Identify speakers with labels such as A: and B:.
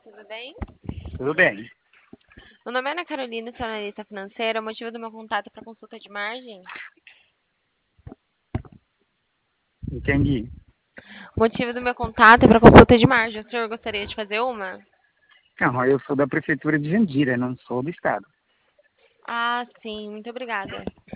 A: tudo bem?
B: Tudo bem,
A: Meu nome é Ana Carolina, sou analista financeira. O motivo do meu contato é para consulta de margem.
B: entendi.
A: O motivo do meu contato é para consulta de margem. O senhor gostaria de fazer uma?
B: Não, eu sou da prefeitura de Jandira, não sou do estado.
A: Ah, sim, muito obrigada.